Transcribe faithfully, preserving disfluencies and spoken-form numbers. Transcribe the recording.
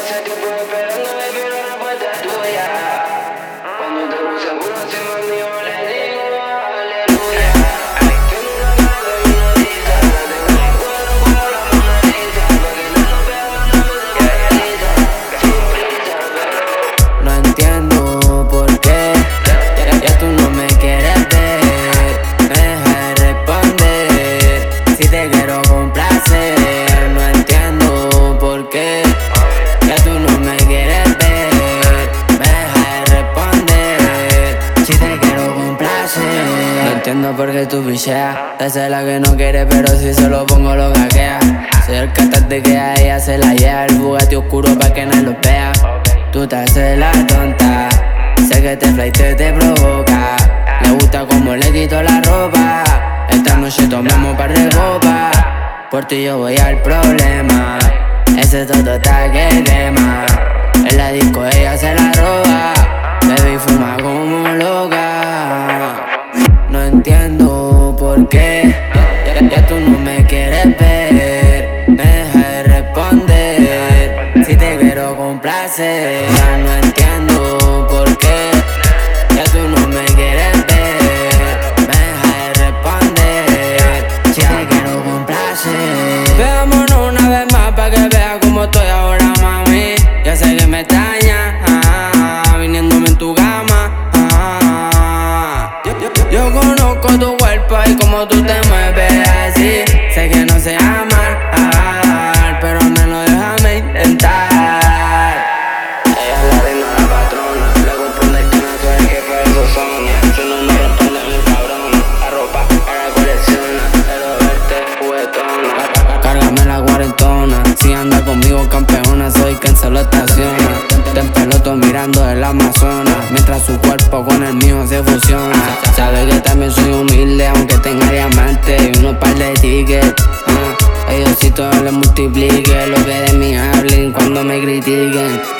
hace tiempo esperando, baby, la respuesta es tuya. Cuando te puse uno encima mío, le digo aleluya. Tengo una cara de Mona Lisa, la tengo en el cuadro como la Mona Lisa. Porque no nos pegamos, no me realiza. Sin prisa, pero no entiendo por qué ya, ya tú no me quieres ver. Me dejas de responder si te quiero complacer. No entiendo por qué ya tú no me quieres ver. Me dejas de responder si te quiero complacer. No entiendo por qué tú picheas. Esa es la que no quiere, pero si se lo pongo lo gaquea. Soy el cantante que a ella se la lleva. El Bugatti oscuro pa' que no lo vea. Tú te haces la tonta, sé que te flaite te provoca. Le gusta como le quito la ropa. Esta noche tomamos par de copas. Por ti yo voy al problema. Ese todo está que quema. En la disco ella se la roba. Baby fuma como loca. No entiendo por qué ya, ya, ya tú no me quieres ver. Me dejas de responder si te quiero complacer. No entiendo por qué ya tú no me quieres ver. Me dejas de responder si te quiero complacer. Veámonos una vez más pa' que veas cómo estoy ahora, mami. Ya sé que me extrañas, ah, viniéndome en tu cama, ah. yo, yo, yo, yo conozco tu cuerpo y cómo tú te mueves así. Sé que no se amar, pero al menos déjame intentar. ella es la reina, la patrona. Le comprende que no soy el jefe de su zona. Si no me responde mi cabrona, la ropa para colecciona. Pero verte juguetona. Cárgame la cuarentona, si anda conmigo campeona, soy quien se lo estaciona. Te empeloto mirando el Amazonas, mientras su cuerpo con el mío se fusiona. Sabe que también soy humilde, aunque tenga diamantes y unos par de tickets. Ah, a Diosito le multiplique lo que de mí hablen cuando me critiquen.